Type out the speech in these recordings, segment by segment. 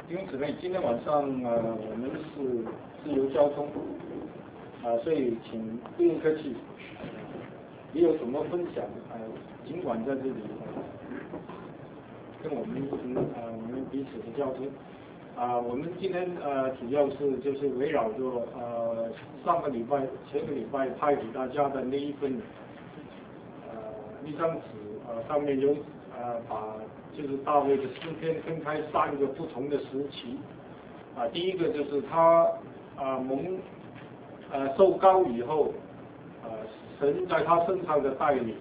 弟兄姊妹，今天晚上我们是自由交通所以请不用客气，你有什么分享尽管在这里跟我们彼此的交通我们今天主要就是围绕着前个礼拜派给大家的那一份一张纸上面有把就是大卫的诗篇分开3个不同的时期第一个就是他受膏以后神在他身上的带领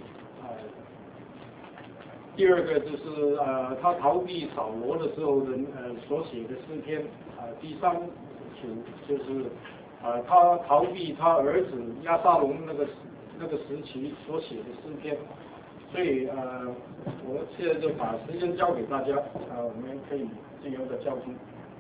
第二个就是他逃避扫罗的时候所写的诗篇第3组就是他逃避他儿子押沙龙那个时期所写的诗篇。所以我现在就把时间交给大家我们可以自由的交通。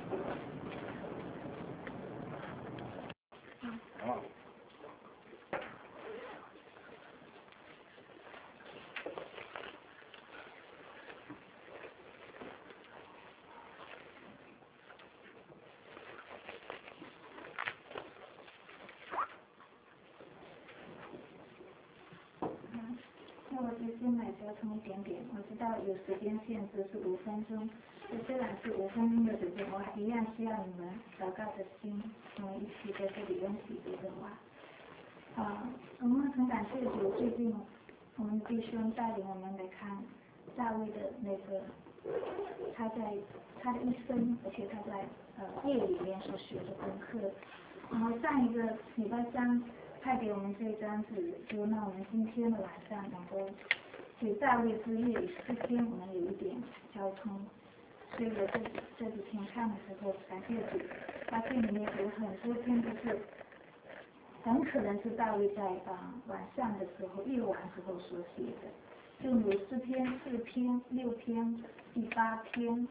那我就先来交通点点。我知道有时间限制是5分钟，虽然是5分钟的时间，我还一样需要你们祷告的心，我们一起在这里用喜乐的话。我们很感谢主，最近我们弟兄带领我们来看大卫的那个他的一生，而且他在夜里面所学的功课。然后上一个礼拜3派给我们这张纸，就让我们今天的晚上能够给大卫之夜与诗篇我们有一点交通。所以我这几天看的时候，感谢主，发现里面有很多篇都是很可能是大卫在晚上的时候、夜晚时候所写的，就有诗篇4篇、6篇、第8篇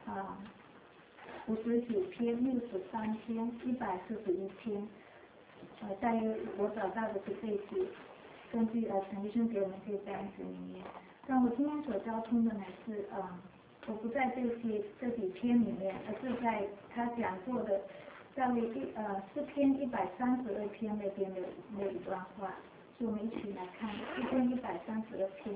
59篇、63篇、141篇。大约我找到的是这些，根据陈医生给我们这张纸里面。但我今天所交通的呢是我不在这几篇里面，而是在他讲过的大卫诗篇132篇那边的那一段话，所以我们一起来看诗篇132篇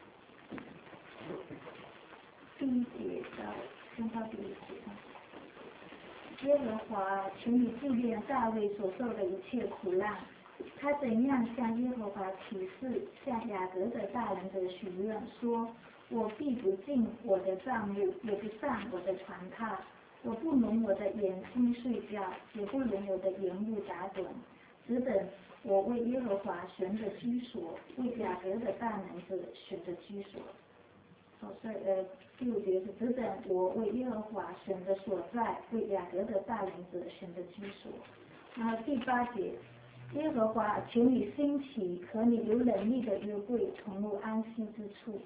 第1节先到第1节。耶和华，请你纪念大卫所受的一切苦难，他怎样向耶和华起誓，向雅各的大人的许愿说：我必不进我的帐幕，也不上我的床榻，我不容我的眼睛睡觉，也不容我的眼目打盹，只等我为耶和华选的居所，为雅各的大能者选的居所。所以第5节是只等我为耶和华选的所在，为雅各的大能者选的居所。然后第8节，耶和华，请你兴起和你有能力的约柜同入安息之处。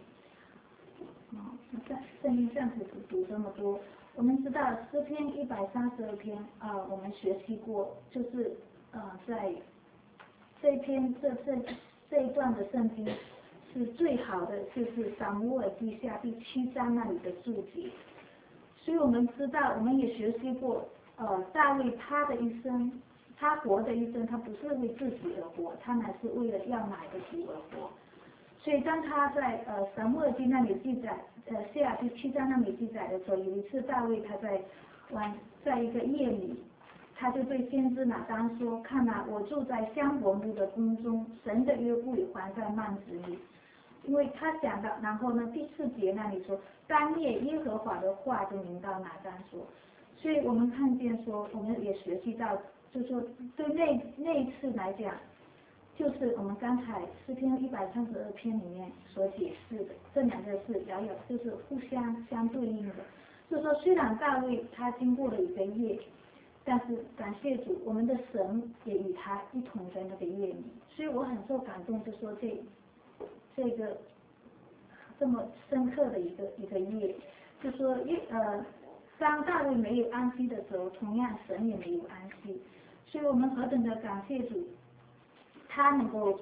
圣经暂时只读这么多。我们知道诗篇132篇我们学习过，就是在这一段的圣经是最好的，就是撒母耳记下第7章那里的注解。所以我们知道，我们也学习过大卫他的一生，他活的一生，他不是为自己而活，他乃是为了要买的主而活。所以当他在撒母耳记那里记载下第7章那里记载的时候，有一次大卫他在一个夜里，他就对先知拿单说：看啊，我住在香柏木的宫中，神的约柜还在幔子里。因为他讲到，然后呢第4节那里说，当夜耶和华的话就临到拿单说。所以我们看见说，我们也学习到，就是说对那一次来讲，就是我们刚才诗篇132篇里面所解释的，这2个是就是互相对应的。就是说，虽然大卫他经过了一个夜，但是感谢主，我们的神也与他一同在那个夜里。所以我很受感动，就说这个这么深刻的一个夜，就说当大卫没有安息的时候，同样神也没有安息。所以我们何等的感谢主，他能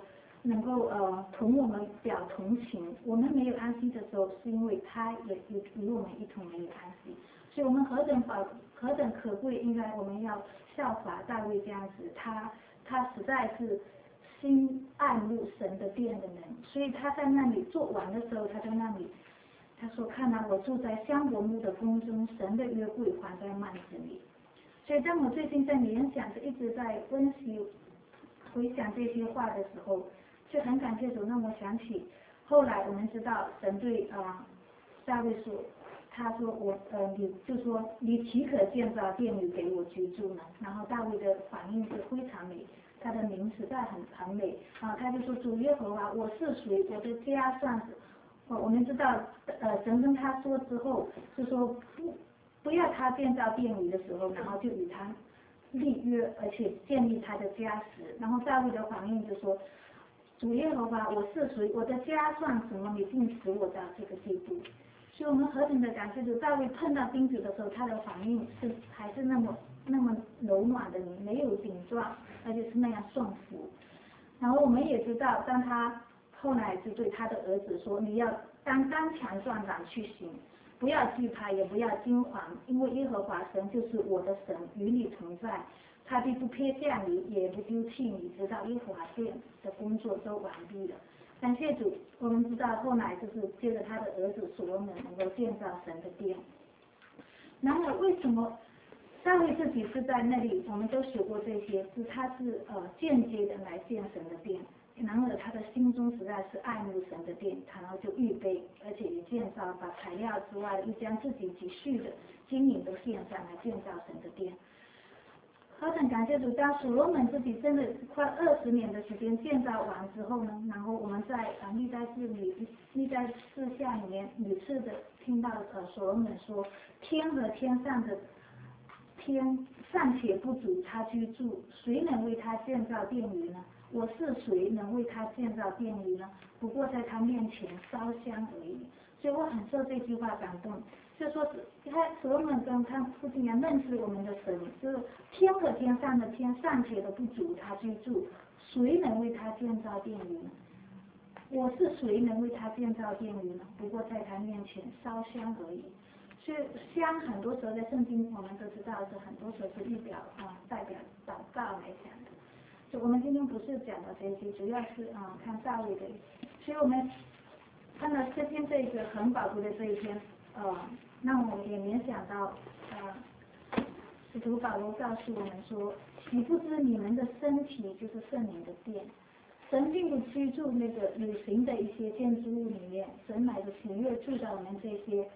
能够同我们表同情。我们没有安息的时候，是因为他也与我们一同没有安息。所以我们何等可贵，应该我们要效法大卫这样子，他实在是心爱慕神的殿的人，所以他在那里做完的时候，他在那里他说：“看啊，我住在香柏木的宫中，神的约柜还在幔子里。”所以当我最近在联想着，一直在温习回想这些话的时候，就很感谢主，让我想起后来我们知道神对大卫说，他说你就说你岂可建造殿宇给我居住呢？然后大卫的反应是非常美，他的名实在很美他就说主耶和华，我是谁？我的家算是我们知道神跟他说之后，就说不要他建造殿宇的时候，然后就与他立约，而且建立他的家室。然后大卫的反应就说：“主耶和华，我是谁？我的家算什么？你竟使我到这个地步。”所以我们何等的感谢主！大卫碰到钉子的时候，他的反应还是那么柔软的，没有顶撞，而且是那样顺服。然后我们也知道，当他后来就对他的儿子说：“你要刚强壮胆去行。”不要惧怕，也不要惊惶，因为耶和华神就是我的神，与你同在，他必不撇下你，也不丢弃你，直到耶和华殿的工作都完毕了。感谢主，我们知道后来就是接着他的儿子所罗门能够建造神的殿。然而为什么大卫自己是在那里？我们都学过这些，他是间接的来建神的殿。然而他的心中实在是爱慕神的殿，然后就预备，而且也建造，把材料之外，又将自己积蓄的金银都献上来建造神的殿。何等感谢主！当所罗门自己真的快20年的时间建造完之后呢，然后我们在历代志下里面屡次的听到所罗门说：“天和天上的天尚且不足他居住，谁能为他建造殿宇呢？我是谁能为他建造殿宇呢？不过在他面前烧香而已。”所以我很受这句话感动，就说他所罗门跟他父亲也认识我们的神，就是天和天上的天尚且都不足他居住，谁能为他建造殿宇呢？我是谁能为他建造殿宇呢？不过在他面前烧香而已。所以香很多时候在圣经我们都知道是很多时候是代表祷告来讲的。就我们今天不是讲的这些，主要是看大卫的。所以我们看到诗篇这个很宝贵的这一篇，让我们也联想到使徒保罗告诉我们说：“岂不知你们的身体就是圣灵的殿？神并不居住那个有形的一些建筑物里面，神乃是喜悦住在我们这些。”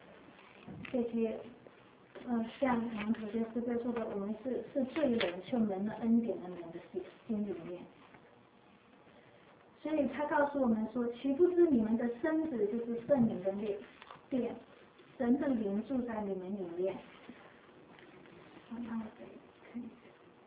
像我们首先诗歌说的，我们是罪人却蒙了恩典的人的心里面。所以他告诉我们说：“岂不知你们的身子就是圣灵的殿，神的灵住在你们里面。”好，那我再看一下。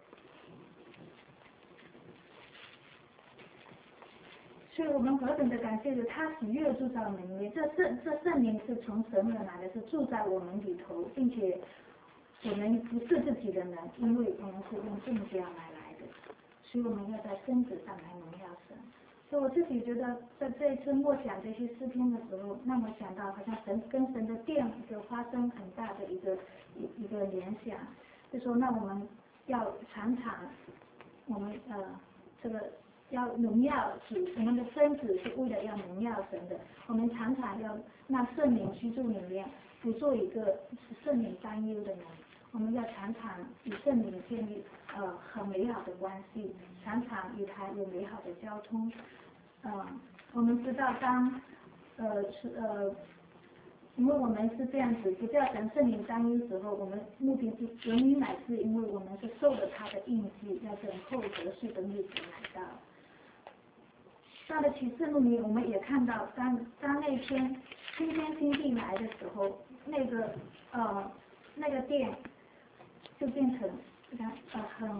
所以我们何等的感谢主，他喜悦住在我们里面。这圣灵是从神而来的，是住在我们里头，并且我们不是自己的人，因为我们是用正家来的，所以我们要在身子上来荣耀神。所以我自己觉得，在这一次默想这些诗篇的时候，让我想到好像神跟神的殿就发生很大的一个联想，就说那我们要常常，我们这个。要荣耀主，我们的身子是为了要荣耀神的。我们常常要让圣灵居住里面，不做一个圣灵担忧的人。我们要常常与圣灵建立很美好的关系，常常与他有美好的交通。我们知道当因为我们是这样子，不叫神圣灵担忧时候，我们目的是原因乃是因为我们是受了他的印记，要等候得赎的日子来到。到了启示录里，我们也看到当那天新天新地来的时候，那个殿就变成很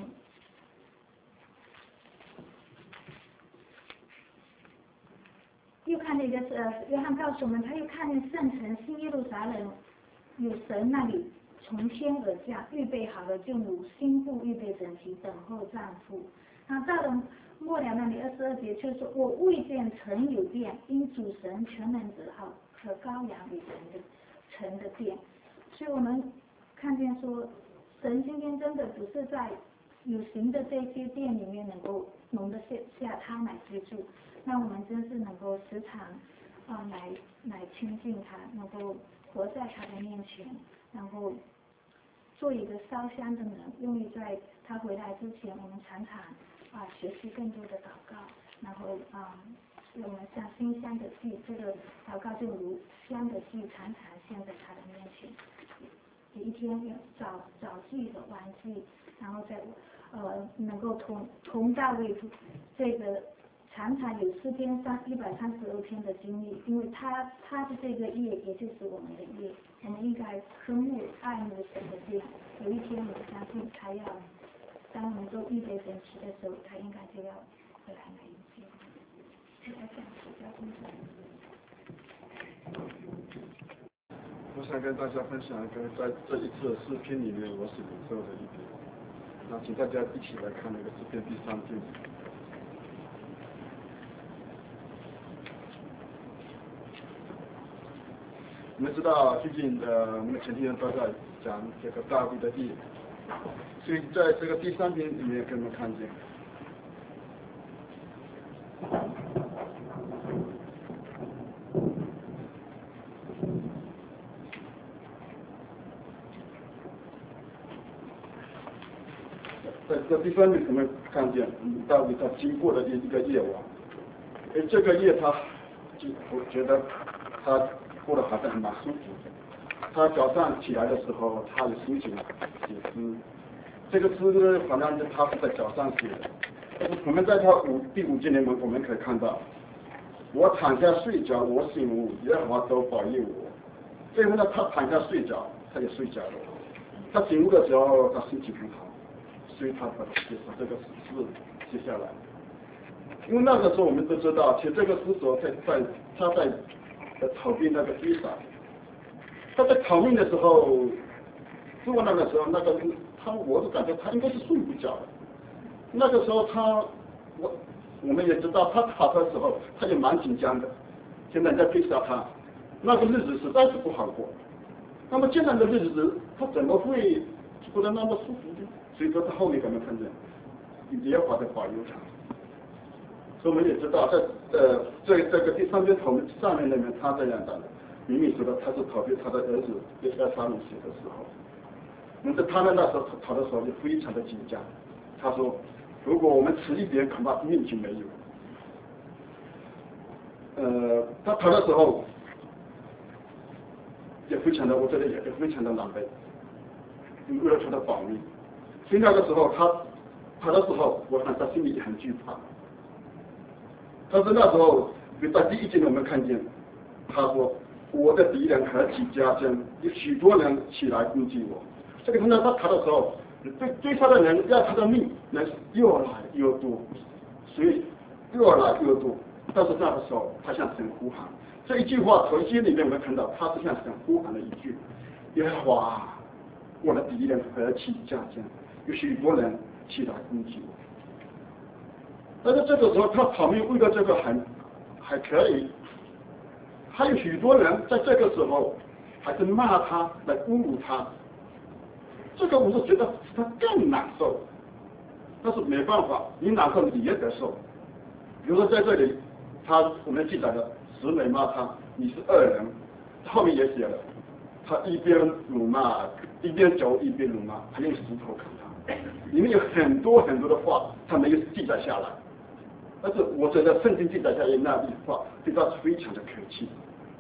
又看那个约翰告诉我们，他又看见圣城新耶路撒冷有神那里从天而降，预备好了，就如新妇预备整齐，等候丈夫。到了末了那里22节就是说，我未见城有殿，因主神全能者和羔羊与城的殿。所以我们看见说，神今天真的不是在有形的这些殿里面能够容得下他来居住，那我们真是能够时常来亲近他，能够活在他的面前，然后做一个烧香的人，用于在他回来之前，我们常常学习更多的祷告，然后我们像馨香的祭，这个祷告就如香的祭，常常献在他的面前。一天早祭和晚祭，然后再能够同大卫这个常常有诗篇132篇的经历，因为他的这个业也就是我们的业，我们应该渴慕爱慕神的殿。有一天我相信他要，当我们都预备整齐的时候，他应该就要回来迎接。我来讲比较工作。 我想跟大家分享一个在这一次的视频里面我所领受的一点，那请大家一起来看那个诗篇第3篇。我们知道最近我们前几天都在讲这个大卫的业，所以在这个第3篇里面给我们看见。在这第3篇我们看见大卫他经过了一个夜晚，这个夜我觉得他过得好像蛮舒服的。他早上起来的时候，他有心情写诗，这个诗呢好像他是在早上写的。我们在他第5节里面我们可以看到，我躺下睡觉，我醒悟，耶和华都保佑我。最后呢，他躺下睡觉，他也睡着了。他醒悟的时候，他心情很好。所以他把这个诗写下来，因为那个时候我们都知道，其实这个诗所他在逃避那个追杀，他在逃命的时候，如果那个时候我就感觉他应该是睡不着的。那个时候我们也知道他逃的时候，他也蛮紧张的，现在人家追杀他，那个日子实在是不好过。那么这样的日子，他怎么会过得那么舒服呢？所以说他后面可能看见耶和华在保佑他，所以我们也知道在这个第3篇头上面那边他这样的，明明说的他是逃避他的儿子被杀戮死的时候，那么他们那时候逃的时候就非常的紧张，他说如果我们迟一点恐怕命就没有。他逃的时候也非常的，我觉得也非常的狼狈，为了他的保命。所以那个时候他跑的时候，我想他心里也很惧怕。但是那时候在第1节我们看见他说，我的敌人何其加增，有许多人起来攻击我。这个他逃的时候，追杀的人要他的命人越来越多，所以越来越多。但是那个时候他向神呼喊，这一句话头一节里面我们看到他是向神呼喊的一句，耶和华，我的敌人何其加增，有许多人起来攻击我。但是这个时候他跑命为了这个还可以，还有许多人在这个时候还是骂他来侮辱他，这个我是觉得他更难受。但是没办法，你难受你也得受。比如说在这里我们记载的使女骂他你是恶人，后面也写了，他一边辱骂一边走一边辱骂，还用石头砍他，里面有很多很多的话他没有记载下来。但是我觉得圣经记载下来那句话对他非常的可气。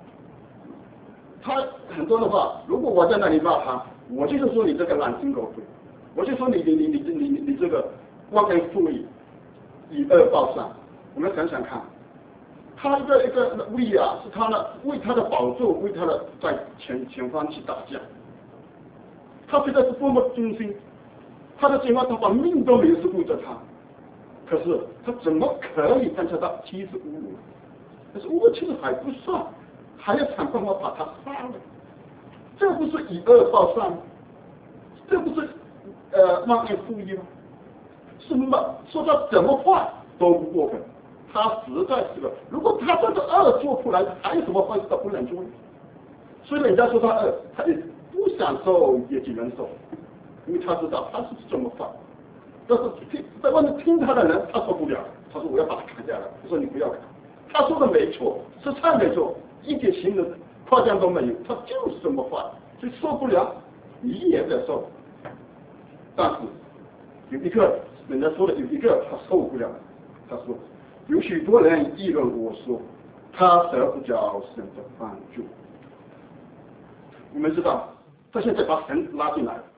他很多的话，如果我在那里骂他，我就是说你这个懒心狗肺，我就说你这个忘恩负义，以恶报善。我们想想看，他一个为是他呢为他的宝座，为他的在前方去打架，他实在是多么忠心，他的前方他把命都没有是顾着他。可是他怎么可以跟着他妻子侮辱？但是侮辱其实还不算，还要想办法把他杀了，这不是以恶报善吗？这不是忘恩负义吗？是吗？说他怎么坏， 都不过分。他实在是个，如果他这个恶做出来，还有什么坏事他不能做呢？所以人家说他恶，他也不想受业绩人受，因为他知道他是这么犯。但是在外面听他的人，他受不了，他说我要把他砍下来。我说你不要砍，他说的没错，是菜没错，一点行的夸张都没有，他就是这么犯，所以受不了，你也得受。但是有一个人家说的有一个他受不了，他说有许多人议论我说他得不着神的帮助。你们知道他现在把神拉进来了，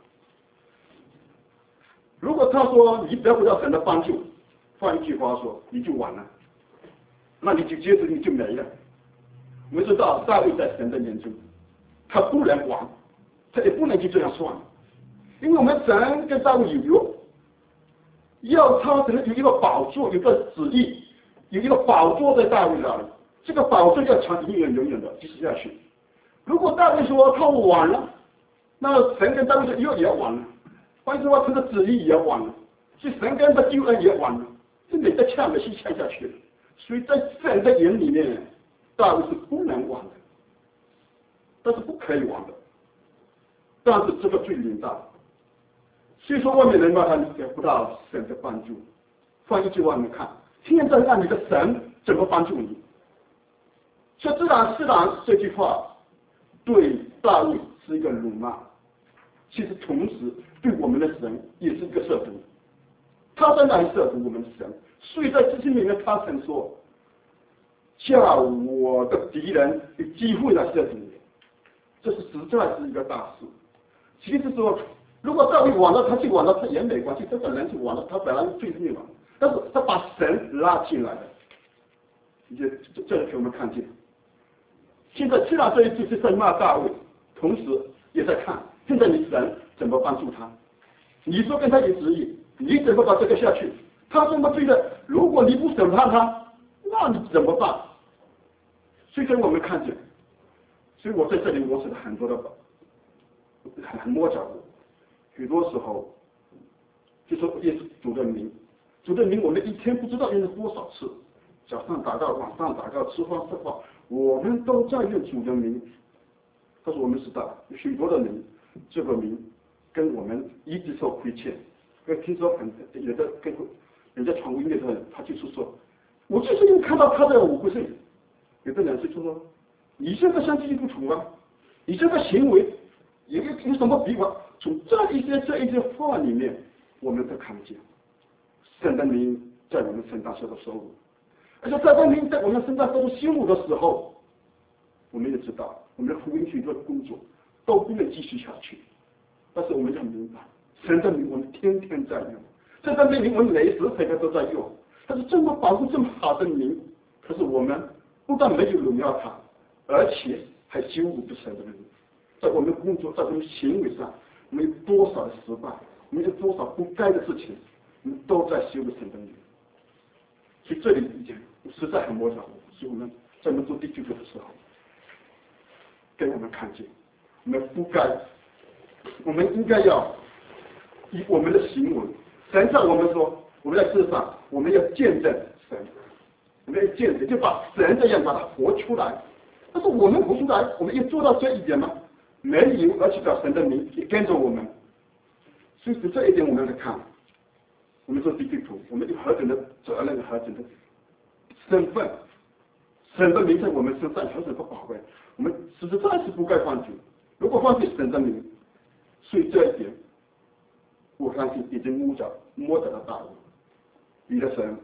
如果他说你得不到神的帮助，换一句话说你就完了，那你就接着你就没了。我们知道大卫在神的眼中他不能亡，他也不能就这样算，因为我们神跟大卫有约，要他可能有一个宝座，有个旨意，有一个宝座在大卫那里，这个宝座要长永远永远的继续下去。如果大卫说他晚了，那神跟大卫的约也要完了，换句话说，他的旨意也要完了，所以神跟他救恩也完了，这没得呛没戏呛下去了。所以在神的眼里面，大卫是不能亡的，但是不可以亡的。但是这个最凌大，虽说外面人把他得不到神的帮助，换一句话你们看，现在让你的神怎么帮助你？所以自然这句话对大卫是一个辱骂，其实同时对我们的神也是一个亵渎。他在那里亵渎我们的神，所以在这些里面他曾说，叫我的敌人有机会来亵渎你，这是实在是一个大事。其实说，如果大卫亡了，他就亡了，他也没关系，这个人就亡了，他本来罪孽嘛，但是他把神拉进来了，这给我们看见。现在虽然这一句是在骂大卫，同时也在看现在你神怎么帮助他。你说跟他有旨意，你怎么把这个下去？他这么对的，如果你不审判他，那你怎么办？所以说我们看见，所以我在这里我是很多的很摸脚的，许多时候就说也是主的名，我们一天不知道用了多少次，早上祷告，晚上祷告，吃饭说话，我们都在用主的名。但是我们知道许多的人这个名跟我们一直受亏欠。听说有的跟人家传福音的人，他就是说，我就是因为看到他的我不信。有的人是说，你现在像基督徒啊，你这个行为有什么比法？从这一些话里面，我们都看见神的名在我们身上受到收入，而且在这名在我们身上受到羞辱的时候，我们也知道我们的福音许多的工作都不能继续下去。但是我们要明白，神的名我们天天在用，神的名我们每时每刻都在用。但是这么保护这么好的名，可是我们不但没有荣耀他，而且还羞辱不神的名。在我们工作，在我们行为上，我们有多少的失败，我们有多少不该的事情，我们都在羞辱神的名。所以这里一点实在很摸着，所以我们在我们做第9个的时候，给我们看见，我们不该，我们应该要以我们的行为，神让我们说，我们在世上，我们要见证神，我们要见证，就把神这样把它活出来。但是我们活出来，我们要做到这一点吗？没有，而且叫神的名也跟着我们。所以这一点我们来看，我们做基督徒，我们有何等的责任，何等的身份，神的名在我们身上何等的宝贵，我们实在是不该放弃。如果放弃神的名，所以这一点，我相信已经摸着了大卫，你的神，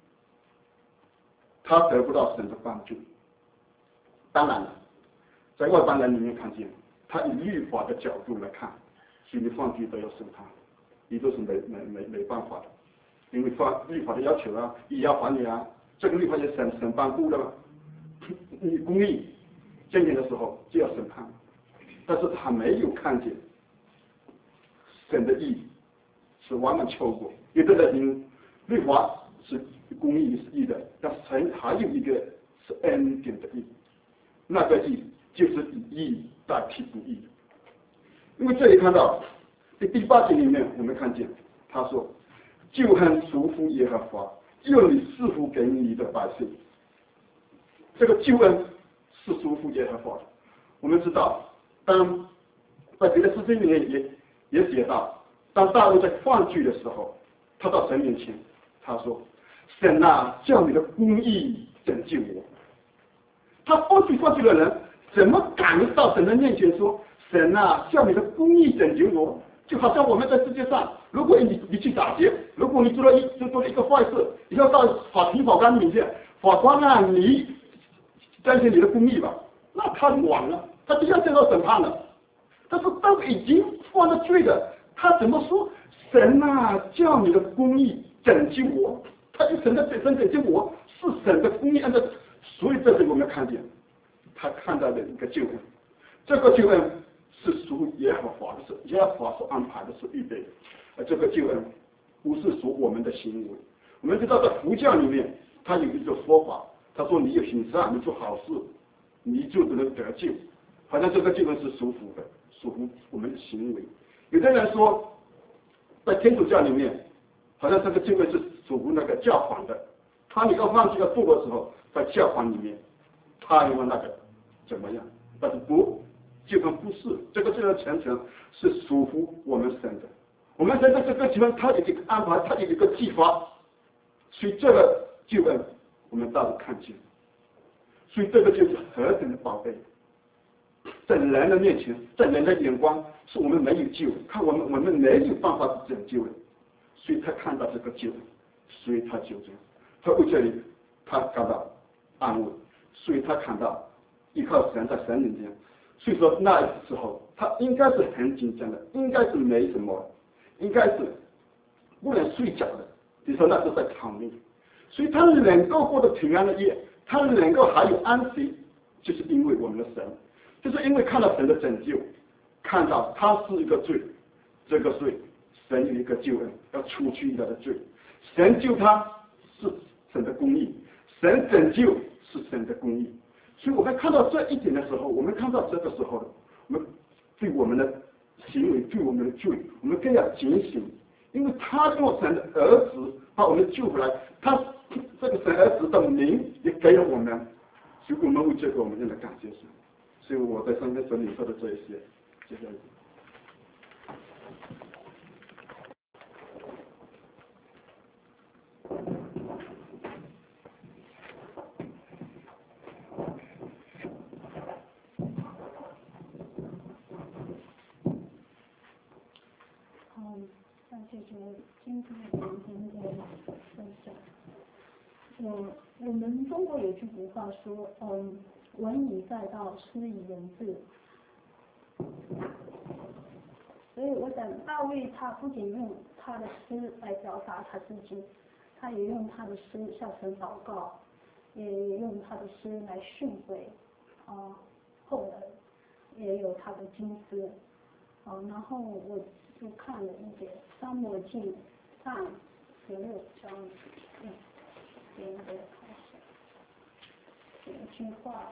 他得不到神的帮助。当然了，在外邦人里面看见，他以律法的角度来看，所以你放弃都要审判，你都是没办法的，因为律法的要求啊，以牙还你啊，这个律法也审颁布的嘛，你公义检验的时候就要审判，但是他没有看见神的义是完全错过，有的人律法是公义是义的，但神还有一个是恩典的义。那个义就是以义代替不义，因为这里看到第8节里面，我们看见他说：“旧恨属乎耶和华， 又你赐福给你的百姓。这个救恩是属乎耶和华的。我们知道，当在别的诗经里面也写到，当大卫在犯罪的时候，他到神面前，他说：“神啊，叫你的公义拯救我。”他犯罪的人怎么敢到神的面前说：“神啊，叫你的公义拯救我？”就好像我们在世界上，如果你去打劫，如果你做了一个坏事，你要到法官面前，法官啊，你彰显你的公义吧，那他就完了，他就要接受审判了。但是当已经犯了罪的，他怎么说？神啊，叫你的公义拯救我。他就神拯救我，是神的公义按照，所以这里我们看见，他看到的一个救恩，这个救恩是属耶和华的，是耶和华所安排的，是预备的。而这个救恩不是属我们的行为。我们知道在佛教里面，他有一个说法，他说你有行善，你做好事，你就能得救，好像这个救恩是属乎的，属乎我们的行为。有的人说，在天主教里面，好像这个救恩是属乎那个教皇的，他你要犯罪要做的时候，在教皇里面，他因为那个怎么样？但是不，救恩不是这个救恩全程是属乎我们神的。我们神的这个救恩，他有一个安排，他有一个计划，所以这个救恩我们大家看见，所以这个就是何等的宝贝，在人的面前，在人的眼光是我们没有救，看我们没有办法去拯救的，所以他看到这个救恩，所以他救这样，他为这里他感到安慰，所以他看到依靠神在神里面，所以说那时候他应该是很紧张的，应该是没什么，应该是不能睡觉的。你说那是在躺命，所以他能够过得平安的夜，他能够还有安息，就是因为我们的神，就是因为看到神的拯救，看到他是一个罪，这个罪神有一个救恩，要除去他的罪，神救他是神的公义，神拯救是神的公义。所以我们看到这一点的时候，我们看到这个时候，我们对我们的行为，对我们的罪，我们更要警醒，因为他用神的儿子把我们救回来，他这个神儿子的名也给了我们，所以我们为这个我们真的感谢神。所以我在上面所领受的这一些，谢谢。 谢谢今天的分享。我们中国有句古话说，文以载道，诗以文志。所以我想大卫他不仅用他的诗来表达他自己，他也用他的诗向神祷告，也用他的诗来训诲后人，也有他的经诗。然后我就看了一点《撒母耳记》上16章，第一个开始，有一句话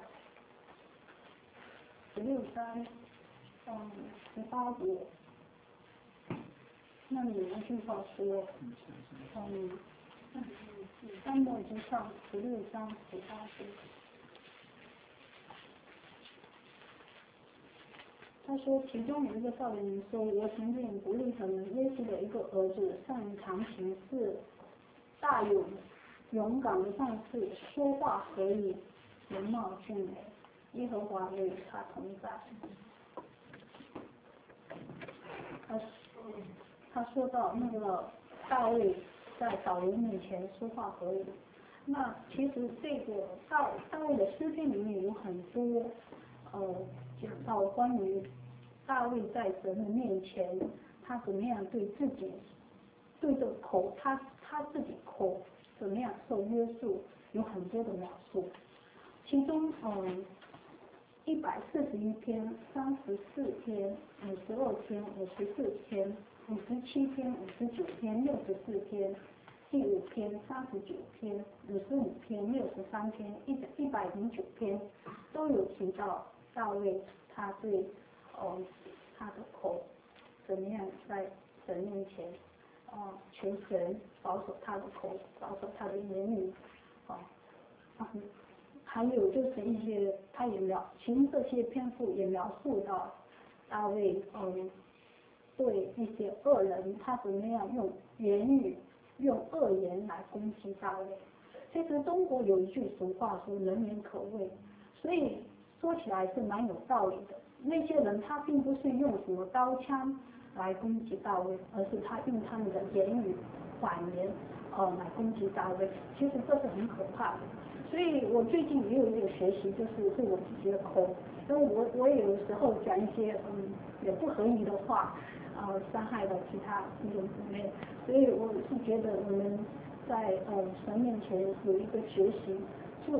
，16章18节，那里有一句话说，撒母耳记上16章18节。他说，其中有一个少年人说：“我曾见伯利恒人耶稣的一个儿子，擅长行事，大有勇敢的战士，说话合宜，容貌俊美，耶和华与他同在。”他说到那个大卫在扫罗面前说话合宜。那其实这个大卫的诗篇里面有很多讲到关于大卫在神的面前，他怎么样对自己，对着口，他自己口怎么样受约束，有很多的描述。其中141篇、34篇、52篇、54篇、57篇、59篇、64篇、第5篇、39篇、55篇、63篇、109篇都有提到大卫他对他的口怎么样在神面前求神保守他的口，保守他的言语，还有就是一些他也其实这些篇幅也描述到大卫对一些恶人他怎么样用言语用恶言来攻击大卫。其实中国有一句俗话说人言可畏，所以说起来是蛮有道理的。那些人他并不是用什么刀枪来攻击大卫，而是他用他们的言语谎言来攻击大卫。其实这是很可怕的。所以我最近也有一个学习，就是对我自己的口，因为我也有时候讲一些也不合宜的话，伤害到其他弟兄姊妹，所以我是觉得我们在神面前有一个学习，就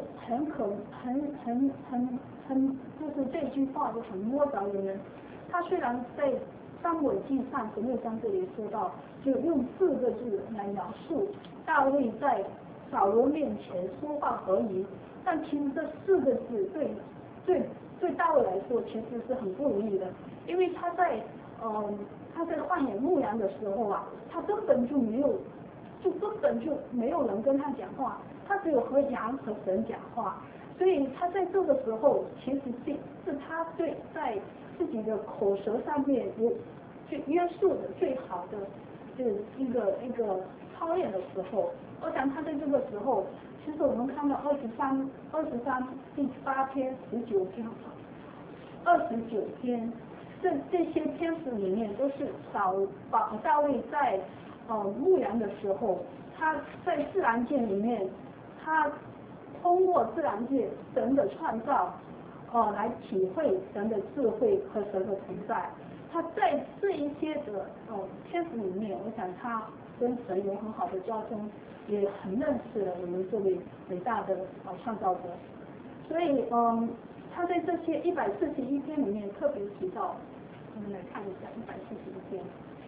就是这句话就很摸着我们。他虽然在撒母耳记上16章这里说到，就用4个字来描述大卫在扫罗面前说话合宜，但其实这4个字对大卫来说其实是很不容易的，因为他在旷野牧羊的时候啊，他根本就没有人跟他讲话，他只有和羊和神讲话，所以他在这个时候其实是他在自己的口舌上面有去约束的最好的就是一个操练的时候。我想他在这个时候，其实我们看到23第8篇19篇29篇这些篇幅里面都是大卫在牧羊的时候，他在自然界里面，他通过自然界神的创造来体会神的智慧和神的存在。他在这一些的篇幅里面，我想他跟神有很好的交通，也很认识了我们这位伟大的创造者。所以他在这些141篇里面特别提到，我们来看一下141篇。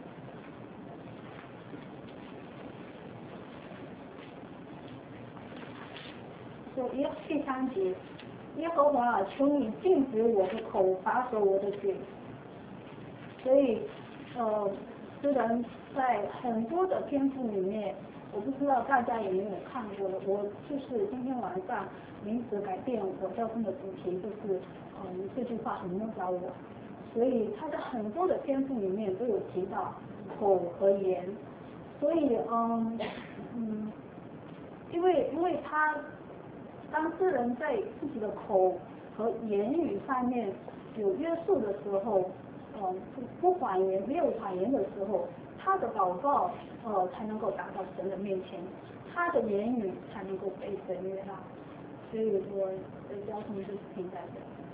说第3节，耶和华啊，求你禁止我的口，把守我的嘴。所以诗人在很多的篇幅里面，我不知道大家有没有看过了。我就是今天晚上临时改变我教授的主题，就是这句话很摸着我。所以他在很多的篇幅里面都有提到口和言。所以因为他当诗人在自己的口和言语上面有约束的时候，不谎言没有谎言的时候，他的祷告才能够达到神的面前，他的言语才能够被神悦纳。所以我的交通就是停在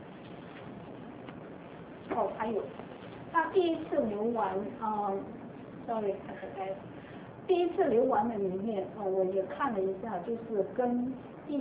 这。还有他第一次流完sorry 第一次流完的里面我也看了一下，就是跟第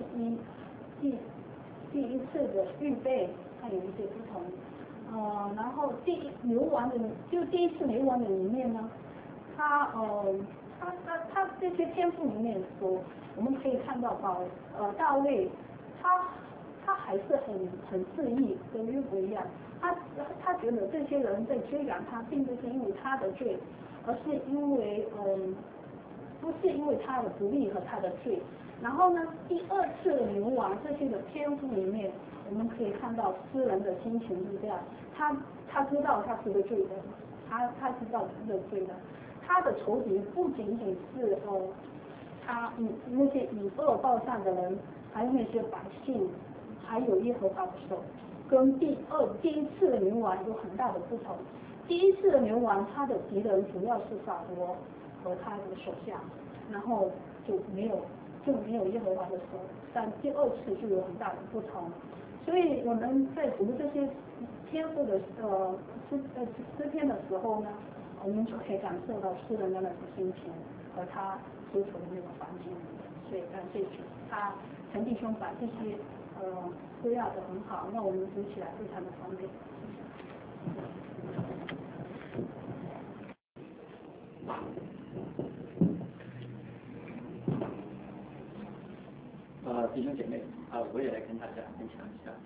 一次的预备它有一些不同。然后第一次流完的里面呢，他这些篇幅里面说，我们可以看到大卫他还是很自意，跟约伯一样，他觉得这些人在追赶他，并不是因为他的罪，而是因为不是因为他的不义和他的罪。然后呢，第2次流亡这些的篇幅里面，我们可以看到诗人的心情是这样，他知道他是个罪人，他知道是个罪人，他的仇敌不仅仅是他那些以恶报善的人，还有那些百姓，还有耶和华的手，跟第一次的流亡有很大的不同。第一次的流亡，他的敌人主要是扫罗和他的手下，然后就没有耶和华的手，但第2次就有很大的不同。所以我们在读这些篇幅的诗篇的时候呢，我们就可以感受到诗人的那种心情和他所处的那种环境。所以他陈弟兄把这些归纳得很好，那我们读起来非常的方便。 弟兄姐妹我也来跟大家分享一下。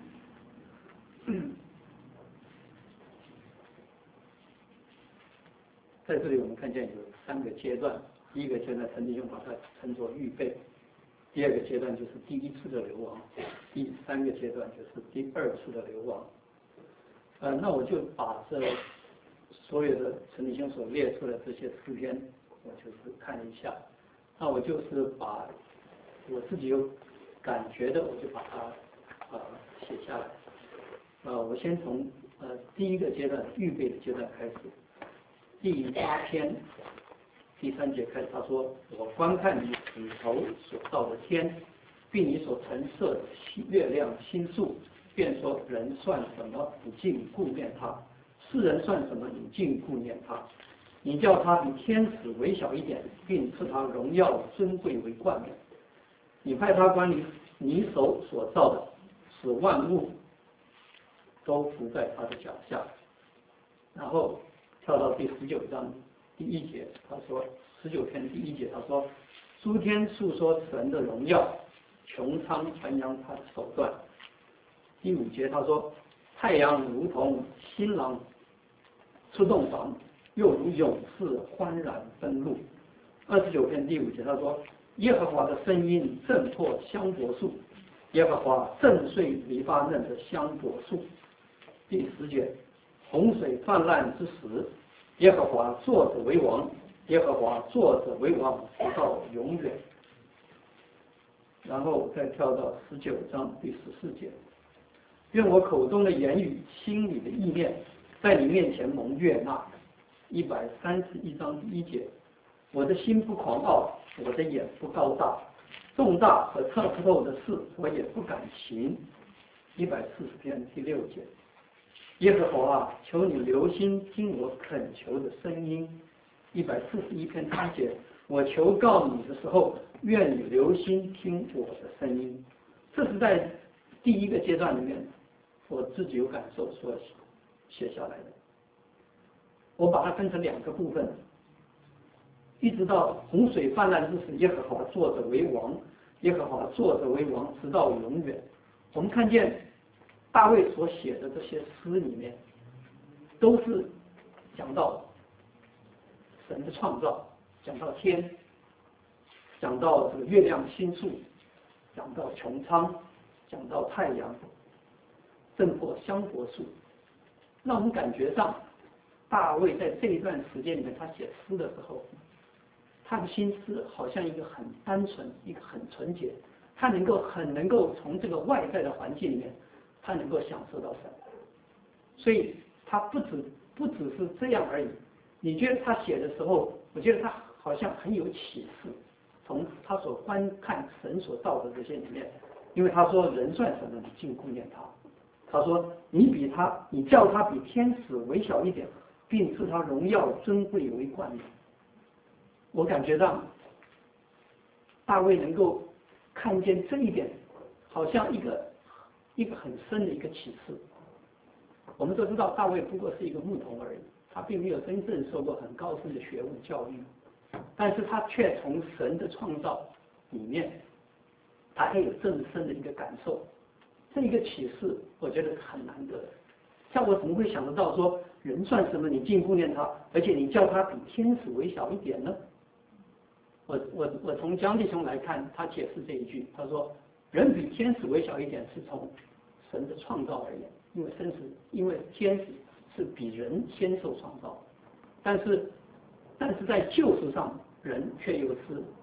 在这里我们看见有3个阶段，第一个阶段陈弟兄把它称作预备，第二个阶段就是第1次的流亡，第3个阶段就是第2次的流亡。那我就把这所有的陈弟兄所列出的这些诗篇，我就是看了一下，那我就是把我自己有感觉的，我就把它写下来。我先从第一个阶段预备的阶段开始，第8篇第3节开始，他说：“我观看你指头所造的天，并你所陈设的月亮星宿，便说人算什么，你竟顾念他；世人算什么，你竟顾念他。你叫他比天使微小一点，并赐他荣耀尊贵为冠冕。你派他管理你手所造的，使万物都伏在他的脚下。”然后跳到第19章第1节，他说19篇第1节，他说：“诸天述说神的荣耀，穹苍传扬他的手段。”第5节他说：“太阳如同新郎出洞房，又如勇士欢然登陆。”29篇第5节他说：“耶和华的声音震破香柏树，耶和华震碎黎巴嫩的香柏树。”第10节：“洪水泛滥之时，耶和华坐着为王，耶和华坐着为王，直到永远。”然后再跳到19章第14节：“愿我口中的言语，心里的意念，在你面前蒙悦纳。”131章第1节：“我的心不狂傲，我的眼不高大，重大和测不透的事，我也不敢行。”140篇第6节：“耶和华啊，求你留心听我恳求的声音。”141篇第1节：“我求告你的时候，愿你留心听我的声音。”这是在第一个阶段里面，我自己有感受所写下来的。我把它分成2个部分，一直到洪水泛滥之时，耶和华坐着为王，耶和华坐着为王，直到永远。我们看见大卫所写的这些诗里面，都是讲到神的创造，讲到天，讲到这个月亮星宿，讲到穹苍，讲到太阳，震破香柏树。让我们感觉上，大卫在这一段时间里面，他写诗的时候，他的心思好像一个很单纯，一个很纯洁，他很能够从这个外在的环境里面，他能够享受到神。所以他不只是这样而已。你觉得他写的时候，我觉得他好像很有启示，从他所观看神所造的这些里面，因为他说人算什么，你竟顾念他。他说你叫他比天使微小一点，并赐他荣耀尊贵为冠冕。我感觉到大卫能够看见这一点，好像一个很深的一个启示。我们都知道大卫不过是一个牧童而已，他并没有真正受过很高深的学问教育，但是他却从神的创造里面，他还有更深的一个感受。这一个启示我觉得很难得，像我怎么会想得到说人算什么，你竟顾念他，而且你叫他比天使微小一点呢？我从江弟兄来看，他解释这一句，他说人比天使微小一点是从神的创造而言，因为天使是比人先受创造，但是在救赎上，人却又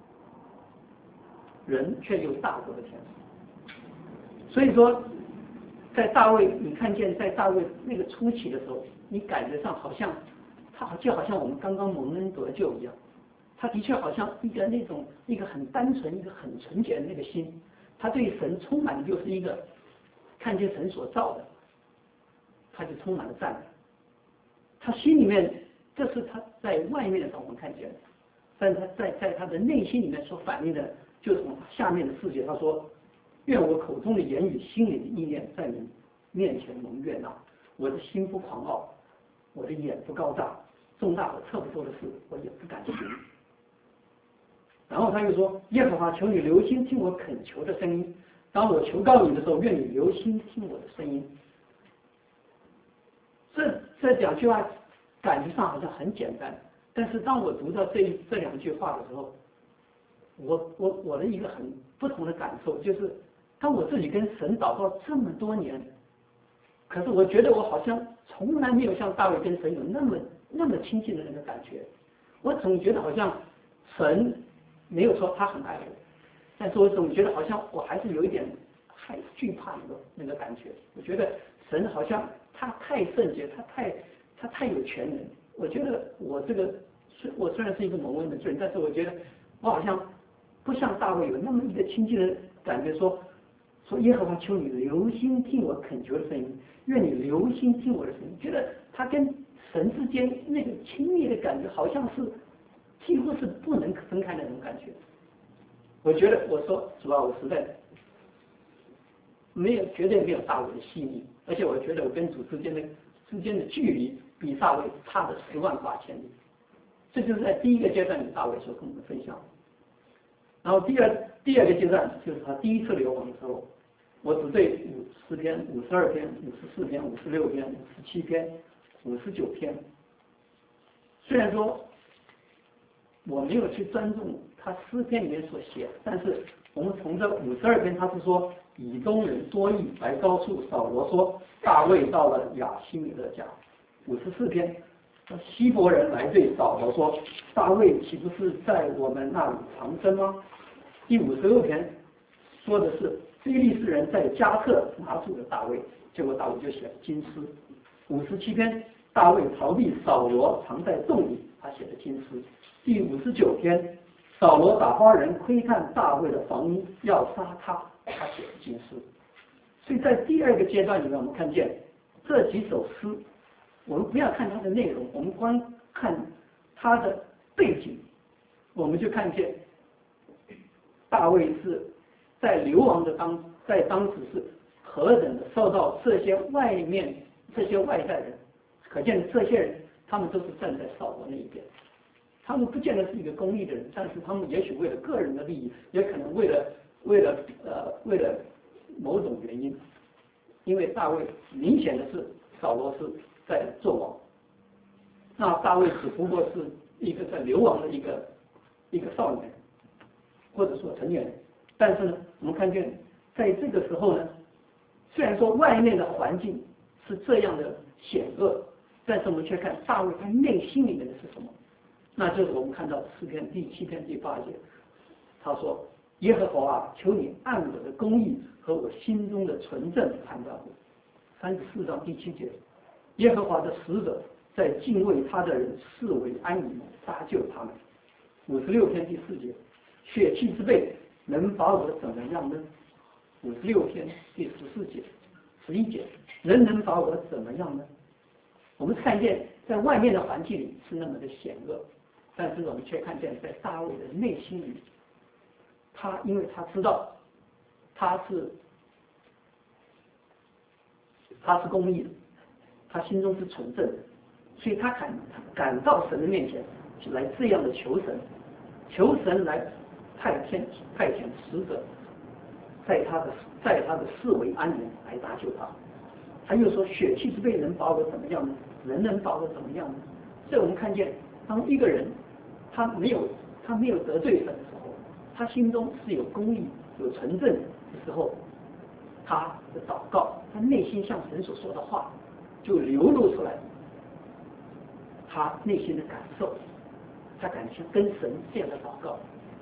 大过了天使。所以说，在大卫，你看见在大卫那个初期的时候，你感觉上好像他就好像我们刚刚蒙恩得救一样，他的确好像一个很单纯、一个很纯洁的那个心，他对神充满的就是一个看见神所造的，他就充满了赞美。他心里面，这是他在外面的时候我们看见的，但是他在他的内心里面所反映的，就是从下面的4节，他说。愿我口中的言语，心里的意念，在你面前蒙悦纳。我的心不狂傲，我的眼不高大，重大和测不透的事，我也不敢行。然后他又说：耶和华，求你留心听我恳求的声音。当我求告你的时候，愿你留心听我的声音。这2句话感觉上好像很简单， 但是当我读到这两句话的时候，我的一个很不同的感受就是，当我自己跟神祷告这么多年，可是我觉得我好像从来没有像大卫跟神有那么亲近的那个感觉。我总觉得好像神没有说他很爱我，但是我总觉得好像我还是有一点害惧怕那个感觉。我觉得神好像他太圣洁，他太有权能。我觉得我虽然是一个蒙恩的罪人，但是我觉得我好像不像大卫有那么一个亲近的感觉，说耶和华，求你留心听我恳求的声音，愿你留心听我的声音。觉得他跟神之间那个亲密的感觉，好像是几乎是不能分开的那种感觉。我觉得我说主啊，我实在绝对没有大卫的细腻，而且我觉得我跟主之间的距离比大卫差了10万8千里。这就是在第一个阶段里大卫所跟我们分享。然后第二个阶段就是他第一次流亡的时候，我只对诗篇、52篇、54篇、56篇、57篇、59篇，虽然说我没有去尊重他诗篇里面所写，但是我们从这52篇，他是说以东人多益来高处，扫罗说大卫到了亚希米勒家。54篇，希伯人来对扫罗说，大卫岂不是在我们那里藏身吗？第56篇说的是非利士人在加特拿住了大卫，结果大卫就写了金诗。57篇，大卫逃避扫罗藏在洞里，他写的金诗。第59篇，扫罗打发人窥探大卫的房屋，要杀他，他写的金诗。所以在第二个阶段里面，我们看见这几首诗，我们不要看它的内容，我们光看它的背景，我们就看见大卫是在流亡的在当时是何等的受到这些外在人，可见这些人他们都是站在扫罗那一边，他们不见得是一个公义的人，但是他们也许为了个人的利益，也可能为了某种原因，因为大卫明显的是扫罗是在作王，那大卫只不过是一个在流亡的一个少年，或者说成年人。但是呢，我们看见在这个时候呢，虽然说外面的环境是这样的险恶，但是我们却看大卫他内心里面的是什么？那就是我们看到诗篇第7篇第8节，他说：耶和华啊，求你按我的公义和我心中的纯正判断我。34章第7节，耶和华的使者在敬畏他的人视为安营，搭救他们。56篇第4节，血气之辈能把我怎么样呢？56篇第14节、11节，人能把我怎么样呢？我们看见在外面的环境里是那么的险恶，但是我们却看见在大卫的内心里，因为他知道他是公义的，他心中是纯正的，所以他敢到神的面前来这样的求神来派遣使者在他的四围安营来搭救他。他又说血气之辈能把我怎么样呢？人能把我怎么样呢？所以我们看见，当一个人他没有得罪神的时候，他心中是有公义、有纯正的时候，他的祷告，他内心向神所说的话，就流露出来他内心的感受，他敢去跟神这样的祷告。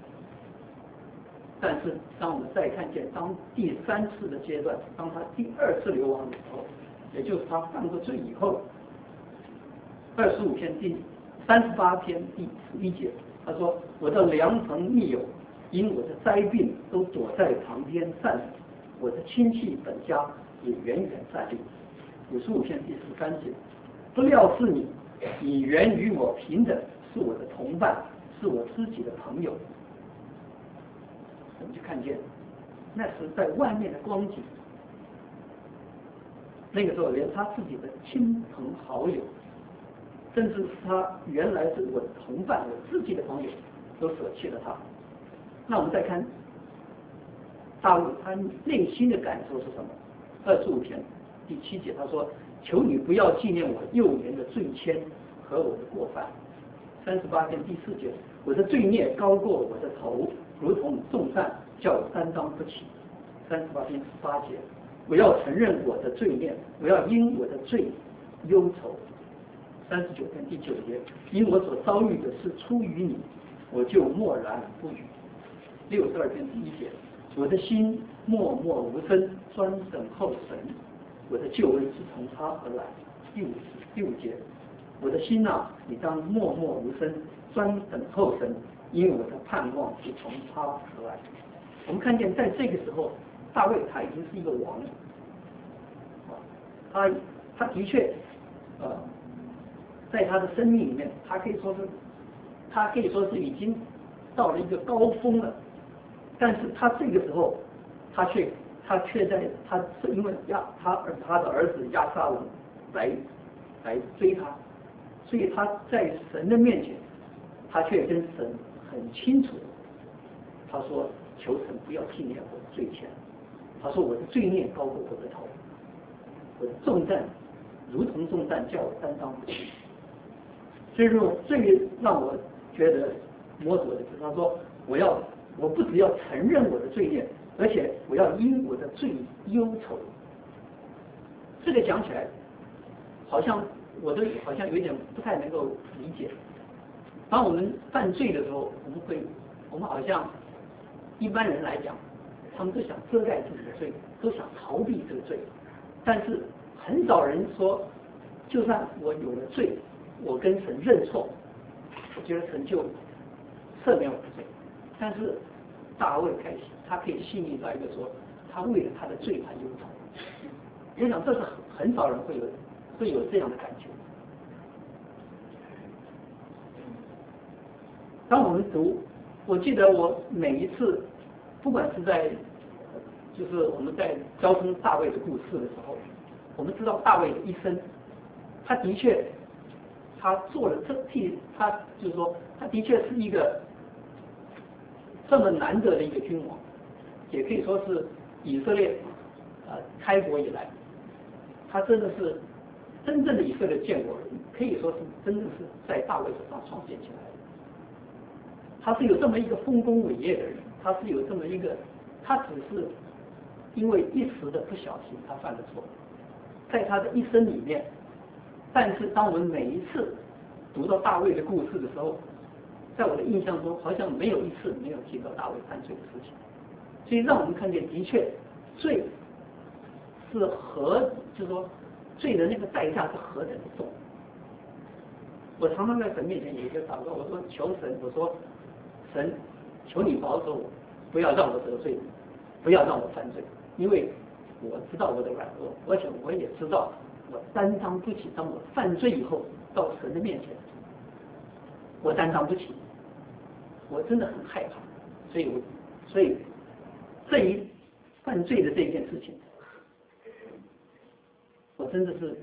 但是当我们再看见，当第3次的阶段，当他第2次流亡的时候，也就是他犯过罪以后，25篇第38篇第11节，他说：我的良朋密友因我的灾病都躲在旁边站着，我的亲戚本家也远远站立。55篇第13节，不料是你，你原与我平等，是我的同伴，是我知己的朋友。我们就看见，那是在外面的光景。那个时候，连他自己的亲朋好友，甚至是他原来是我的同伴、我自己的朋友，都舍弃了他。那我们再看大卫他内心的感受是什么？25篇第7节，他说：求你不要纪念我幼年的罪愆和我的过犯。 38篇第4节，我的罪孽高过我的头，如同重担，叫我担当不起。38篇8节，我要承认我的罪孽，我要因我的罪忧愁。39篇第9节，因我所遭遇的是出于你，我就默然不语。62篇第1节，我的心默默无声，专等候神，我的救恩是从他而来。6节，我的心啊，你当默默无声，专等候神，因为我的盼望是从他而来。我们看见在这个时候，大卫他已经是一个王了，他的确，在他的生命里面，他可以说是已经到了一个高峰了。但是他这个时候，他却是因为他的儿子亚撒龙来追他，所以他在神的面前，他却跟神很清楚，他说求神不要纪念我的罪愆，他说我的罪孽高过我的头，我的重担如同重担，叫我担当不起。所以说最让我觉得摸索的是，他说我不只要承认我的罪孽，而且我要因我的罪忧愁。这个讲起来，好像好像有一点不太能够理解。当我们犯罪的时候，我们好像一般人来讲，他们都想遮盖自己的罪，都想逃避这个罪，但是很少人说，就算我有了罪，我跟神认错，我觉得神就赦免我的罪。但是大卫他可以细腻到一个说，他为了他的罪他忧愁。我想这是很少人会有这样的感觉。当我们读，我记得我每一次，不管是就是我们在交通大卫的故事的时候，我们知道大卫的一生，他的确，他做了他就是说，他的确是一个这么难得的一个君王，也可以说是以色列开国以来，他真的是真正的以色列建国，可以说是真正是在大卫手上创建起来的。他是有这么一个丰功伟业的人，他是有这么一个，他只是因为一时的不小心他犯了错，在他的一生里面，但是当我们每一次读到大卫的故事的时候，在我的印象中好像没有一次没有提到大卫犯罪的事情，所以让我们看见的确罪是就是说罪的那个代价是何等的重。我常常在神面前有一个祷告，我说求神，我说神，求你保守我，不要让我得罪你，不要让我犯罪，因为我知道我的软弱，而且我也知道我担当不起，当我犯罪以后到神的面前，我担当不起，我真的很害怕，所以这一犯罪的这件事情，我真的是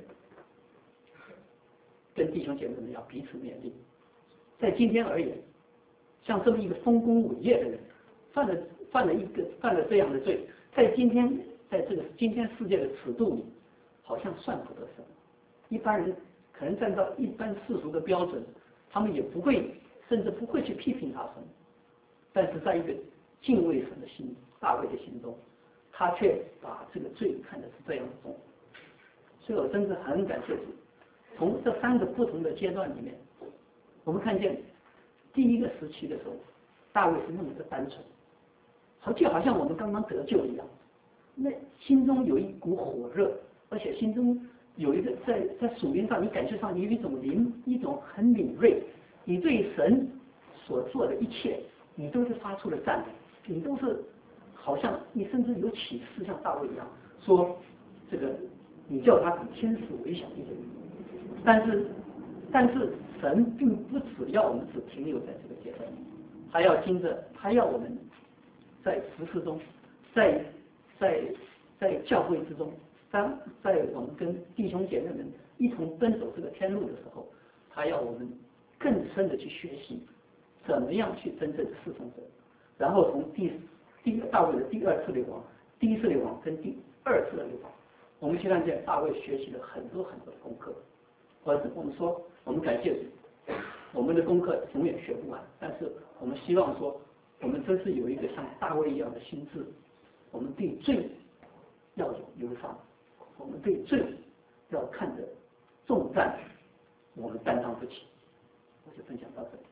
跟弟兄姐妹们要彼此勉励。在今天而言，像这么一个丰功伟业的人，犯了这样的罪，在今天世界的尺度里，好像算不得什么。一般人可能站到一般世俗的标准，他们也不会，甚至不会去批评他什么。但是在一个敬畏神的心，大卫的心中，他却把这个罪看的是这样的重。所以我真的很感谢主。从这3个不同的阶段里面，我们看见第一个时期的时候，大卫是那么的单纯，就好像我们刚刚得救一样，那心中有一股火热，而且心中有一个在属灵上，你感觉上有一种很敏锐，你对神所做的一切，你都是发出了赞美，你都是好像你甚至有启示，像大卫一样说这个你叫他比天使为小一点。但是神并不只要我们只停留在这个阶段，他要我们在服事中，在教会之中，在我们跟弟兄姐妹们一同奔走这个天路的时候，他要我们更深的去学习怎么样去真正的侍奉神，然后从大卫的第2次流亡、第1次流亡跟第2次的流亡，我们去看见大卫学习了很多很多的功课。我们说，我们感谢主， 我们的功课永远学不完，但是我们希望说，我们真是有一个像大卫一样的心智，我们对罪要有忧伤，我们对罪要看着重担，我们担当不起。我就分享到这里。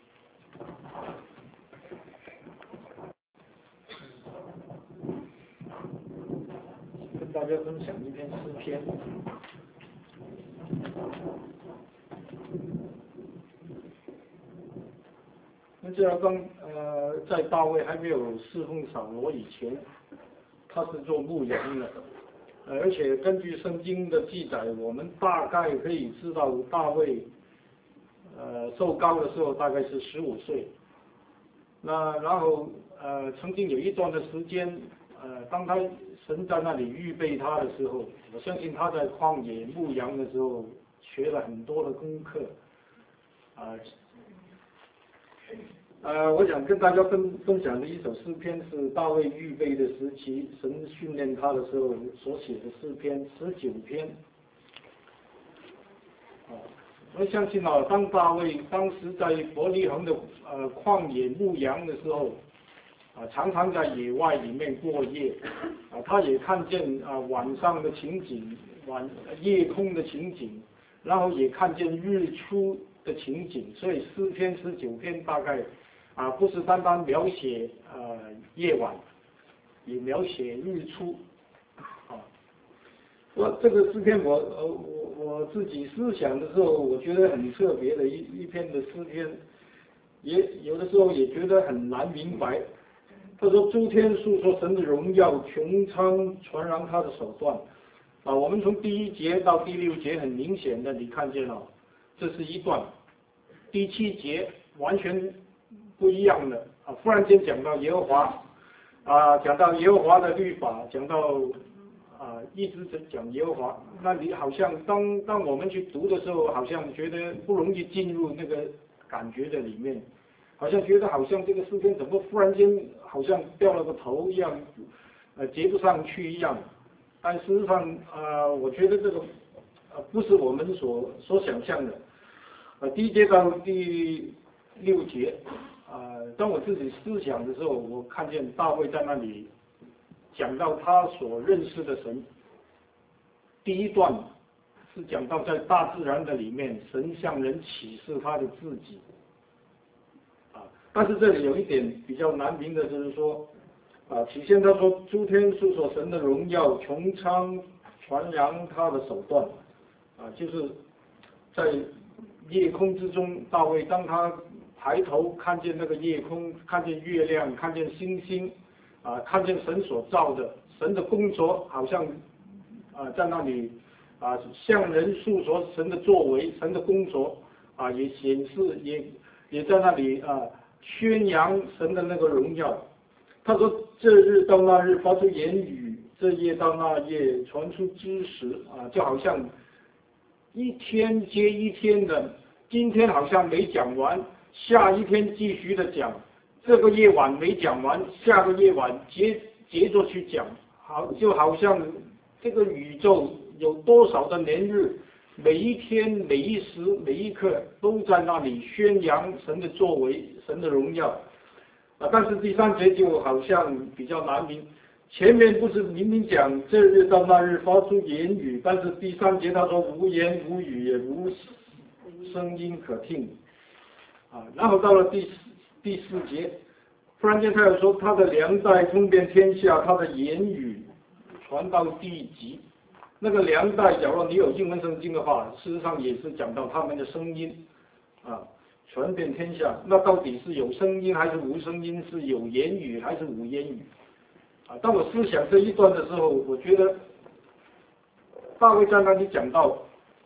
跟大家分享一篇诗篇。那这要在大卫还没有侍奉扫罗以前，他是做牧羊的，而且根据圣经的记载，我们大概可以知道大卫受膏的时候大概是15岁。那然后曾经有一段的时间，当他神在那里预备他的时候，我相信他在旷野牧羊的时候学了很多的功课，我想跟大家分享的一首诗篇是大卫预备的时期，神训练他的时候所写的诗篇19篇。我相信当大卫当时在伯利恒的旷野牧羊的时候，常常在野外里面过夜，他也看见晚上的情景，夜空的情景，然后也看见日出的情景，所以诗篇19篇大概不是单单描写夜晚，也描写日出。这个诗篇我自己思想的时候，我觉得很特别的一篇的诗篇，也有的时候也觉得很难明白。他说：“诸天述说神的荣耀，穹苍传扬他的手段。”我们从第1节到第6节，很明显的你看见这是一段。第7节完全不一样的忽然间讲到耶和华，讲到耶和华的律法，讲到一直讲耶和华。那你好像当我们去读的时候，好像觉得不容易进入那个感觉的里面。好像觉得好像这个诗篇怎么忽然间好像掉了个头一样，接不上去一样。但事实上，我觉得这个不是我们所想象的。第1节到第6节，当我自己思想的时候，我看见大卫在那里讲到他所认识的神。第一段是讲到在大自然的里面，神向人启示他的自己。但是这里有一点比较难明的，就是说，起先他说诸天述说神的荣耀，穹苍传扬他的手段，就是在夜空之中，大卫当他抬头看见那个夜空，看见月亮，看见星星，看见神所造的，神的工作，好像在那里向人诉说神的作为，神的工作，也显示也在那里宣扬神的那个荣耀。他说：“这日到那日发出言语，这夜到那夜传出知识。”就好像一天接一天的，今天好像没讲完，下一天继续的讲，这个夜晚没讲完，下个夜晚接着去讲，就好像这个宇宙有多少的年日，每一天、每一时、每一刻都在那里宣扬神的作为、神的荣耀。但是第3节就好像比较难明，前面不是明明讲这日到那日发出言语，但是第3节他说无言无语，也无声音可听。然后到了第4节，忽然间他又说他的粮袋通遍天下，他的言语传到地极。那个粮袋，假如你有英文圣经的话，事实上也是讲到他们的声音，传遍天下。那到底是有声音还是无声音？是有言语还是无言语？当我思想这一段的时候，我觉得大卫在那里讲到，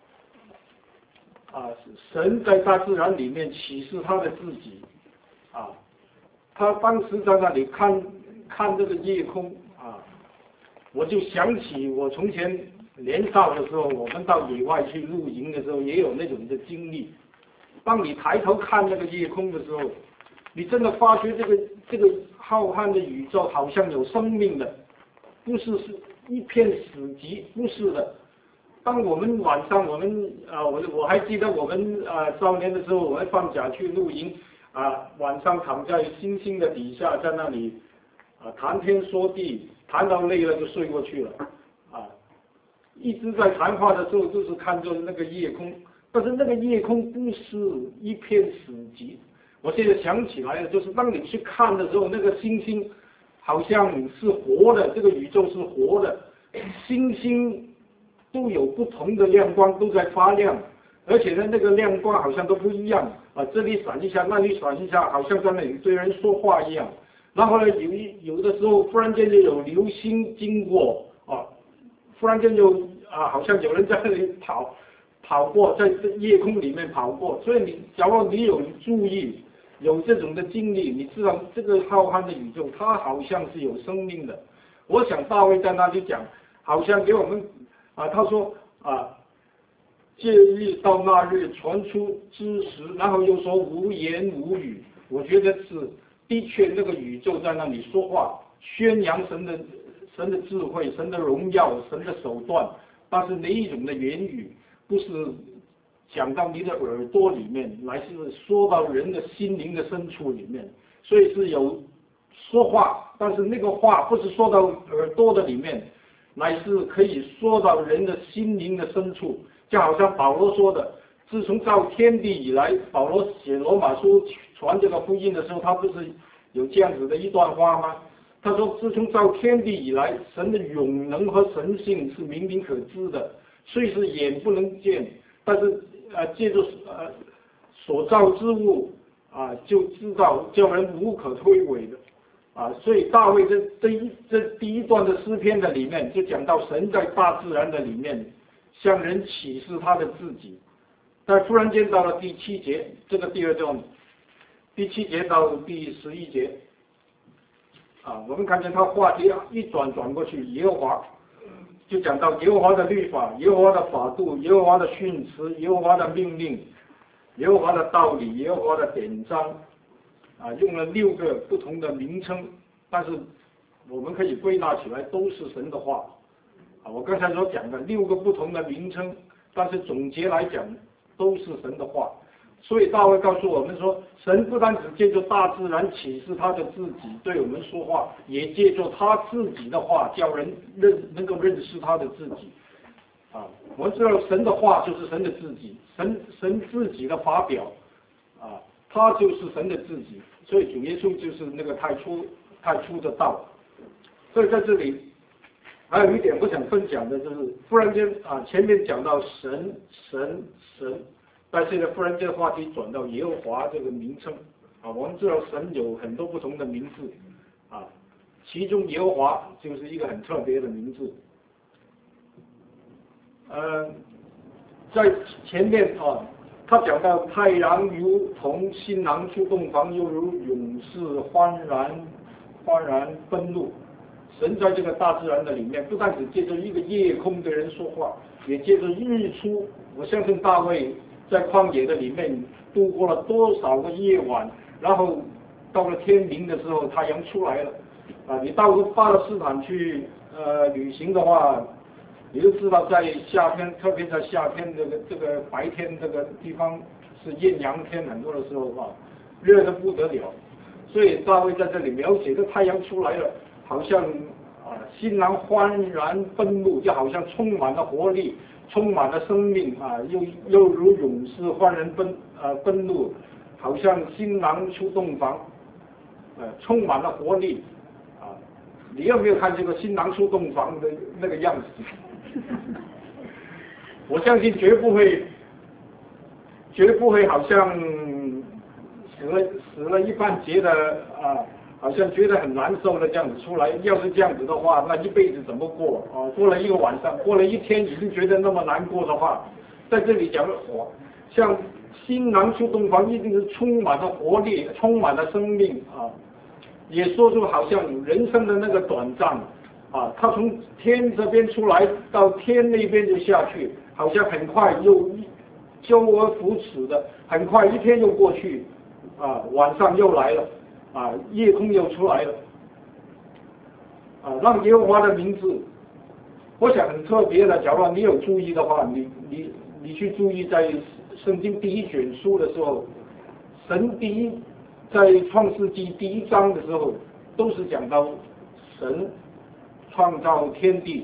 神在大自然里面启示他的自己，他当时在那里看这个夜空，我就想起我从前年少的时候，我们到野外去露营的时候，也有那种的经历。当你抬头看那个夜空的时候，你真的发觉这个浩瀚的宇宙好像有生命的，不是一片死寂，不是的， 当我们晚上我还记得我们少年的时候，我们放假去露营晚上躺在星星的底下，在那里谈天说地，谈到累了就睡过去了一直在谈话的时候就是看着那个夜空，但是那个夜空不是一片死寂。我现在想起来了，就是当你去看的时候，那个星星好像是活的，这个宇宙是活的，星星都有不同的亮光，都在发亮，而且呢，那个亮光好像都不一样这里闪一下，那里闪一下，好像在那里对人说话一样。然后呢，有的时候忽然间就有流星经过忽然间就好像有人在那里跑过，在夜空里面跑过。所以假如你有注意，有这种的经历，你知道这个浩瀚的宇宙，它好像是有生命的。我想大卫在那里讲，好像给我们他说这日到那日传出知识，然后又说无言无语。我觉得是的确那个宇宙在那里说话，宣扬神的智慧、神的荣耀、神的手段，但是那一种的言语不是讲到你的耳朵里面，乃是说到人的心灵的深处里面。所以是有说话，但是那个话不是说到耳朵的里面，乃是可以说到人的心灵的深处。就好像保罗说的，自从造天地以来，保罗写罗马书传这个福音的时候，他不是有这样子的一段话吗？他说，自从造天地以来，神的永能和神性是明明可知的，虽是眼不能见，但是借着所造之物就知道叫人无可推诿的所以大卫这第一段的诗篇的里面就讲到神在大自然的里面向人启示他的自己。但忽然间到了第7节，这个第二段第7节到第11节我们看见他话题一转过去，耶和华就讲到耶和华的律法、耶和华的法度、耶和华的训词、耶和华的命令、耶和华的道理、耶和华的典章用了6个不同的名称，但是我们可以归纳起来都是神的话我刚才所讲的6个不同的名称，但是总结来讲都是神的话。所以大卫告诉我们说，神不单只借着大自然启示他的自己对我们说话，也借着他自己的话叫人能够认识他的自己我们知道神的话就是神的自己，神自己的发表他就是神的自己。所以主耶稣就是那个太初的道。所以在这里还有一点我想分享的就是，忽然间前面讲到神，但现在忽然间话题转到耶和华这个名称我们知道神有很多不同的名字其中耶和华就是一个很特别的名字。在前面他讲到太阳如同新郎出洞房，又如勇士欢然奔怒。神在这个大自然的里面，不但只借着一个夜空的人说话，也借着日出。我相信大卫在旷野的里面度过了多少个夜晚，然后到了天明的时候，太阳出来了你到巴勒斯坦去旅行的话，你就知道在夏天，特别在夏天这个白天这个地方是艳阳天，很多的时候热得不得了。所以大卫在这里描写的太阳出来了，好像新郎欢然奔怒，就好像充满了活力，充满了生命又如勇士欢然奔怒，好像新郎出洞房充满了活力你有没有看这个新郎出洞房的那个样子？我相信绝不会好像死了一半截的好像觉得很难受的这样子出来。要是这样子的话，那一辈子怎么过过了一个晚上，过了一天已经觉得那么难过的话，在这里讲像新郎出洞房一定是充满了活力，充满了生命也说出好像人生的那个短暂他从天这边出来到天那边就下去，好像很快又周而复始的，很快一天又过去晚上又来了夜空又出来了让耶和华的名字我想很特别的，假如你有注意的话，你去注意在圣经第1卷书的时候，神在创世纪第1章的时候，都是讲到神创造天地，